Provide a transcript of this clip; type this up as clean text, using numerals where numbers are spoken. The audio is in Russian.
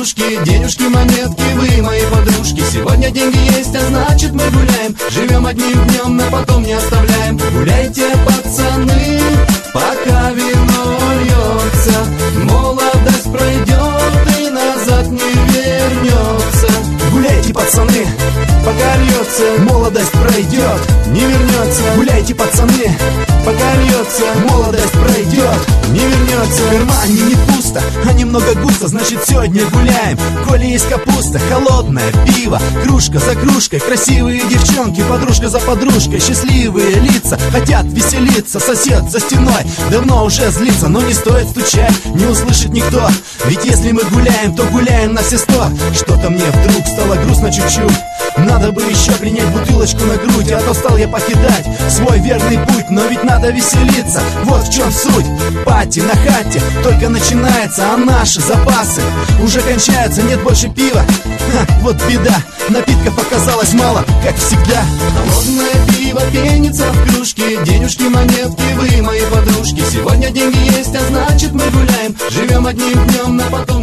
подружки, денежки, монетки, вы мои подружки. Сегодня деньги есть, а значит мы гуляем. Живем одним днем, но потом не оставляем. Гуляйте, пацаны, пока вино льется. Молодость пройдет и назад не вернется. Гуляйте, пацаны, пока льется. Молодость пройдет, не вернется. Гуляйте, пацаны, пока льется. Молодость пройдет, не вернется. В кармане не пусто, а немного густо, значит сегодня гуляем. Коли есть капуста, холодное пиво, кружка за кружкой, красивые девчонки, подружка за подружкой, счастливые лица, хотят веселиться. Сосед за стеной давно уже злится, но не стоит стучать, не услышит никто. Ведь если мы гуляем, то гуляем на все 100. Что-то мне вдруг стало грустно чуть-чуть. Надо бы еще принять бутылочку на грудь, а то стал я покидать свой верный путь. Но ведь надо веселиться, вот в чем суть. Пати на хате только начинается, а наши запасы уже кончаются, нет больше пива. Вот беда, напитков оказалось мало, как всегда. Холодное пиво пенится в кружке, денежки, монетки, вы мои подружки. Сегодня деньги есть, а значит мы гуляем. Живем одним днем, но потом